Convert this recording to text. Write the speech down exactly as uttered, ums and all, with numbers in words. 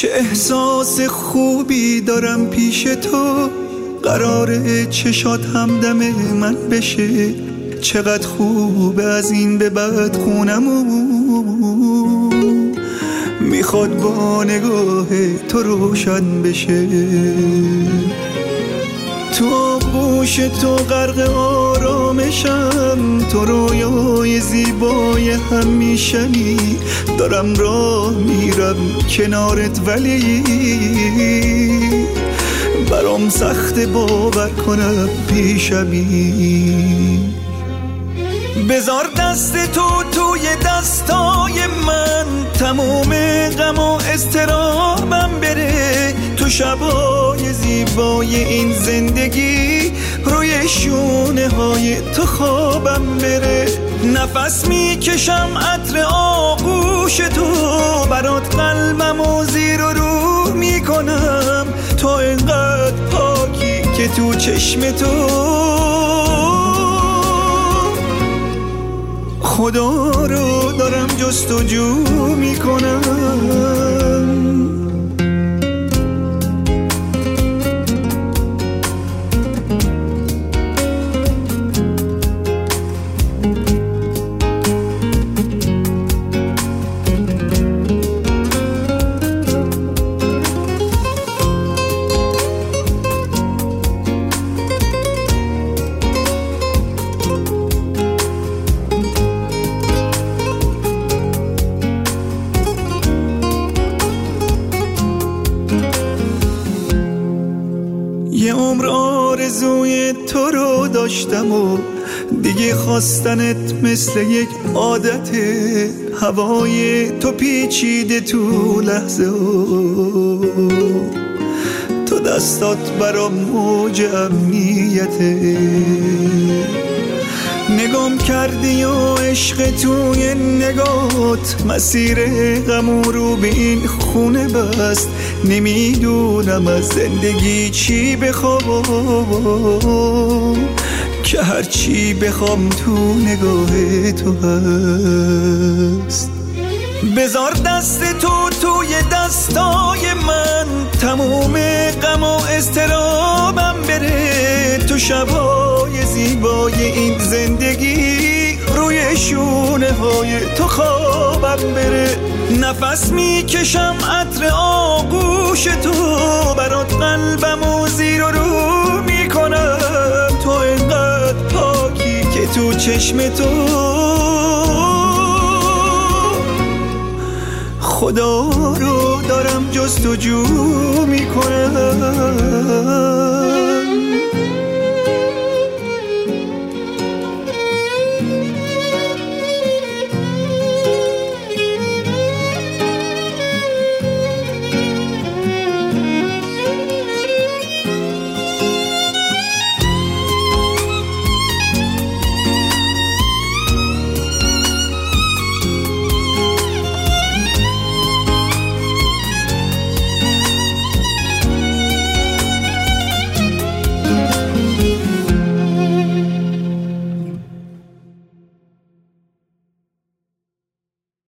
چه احساس خوبی دارم پیش تو، قراره چشات همدم من بشه. چقدر خوبه از این به بعد خونمون میخواد با نگاه تو روشن بشه. تو آغوش تو غرق آرامشم، تو رویای زیبای همیشنی. دارم راه میرم کنارت ولی برام سخت باور کنم پیشمی. بذار دست تو توی دستای من، تموم غم و اضطرابم بره. تو شبای زیبای این زندگی، روی شونه های تو خوابم بره. نفس میکشم عطر آغوش تو، برات قلبم و زیر و رو میکنم. تو اینقدر پاکی که تو چشم تو خدا رو دارم جستجو میکنم. یه عمر آرزوی تو رو داشتم و دیگه خواستنت مثل یک عادته. هوای تو پیچیده تو لحظه ها، تو دستات برام موج امنیته. نگام کردی و عشق توی نگات، مسیر غم رو به این خونه بست. نمیدونم از زندگی چی بخوام، که هر چی بخوام تو نگاه تو هست. بذار دست تو توی دستای من، تموم غم و اضطرابم بره. تو شبای زیبای این زندگی، روی شونه های تو خوابم بره. نفس میکشم عطر آغوش تو، برات قلبم و زیر و رو میکنم. تو اینقدر پاکی که تو چشم تو خدا رو دارم جستجو میکنم.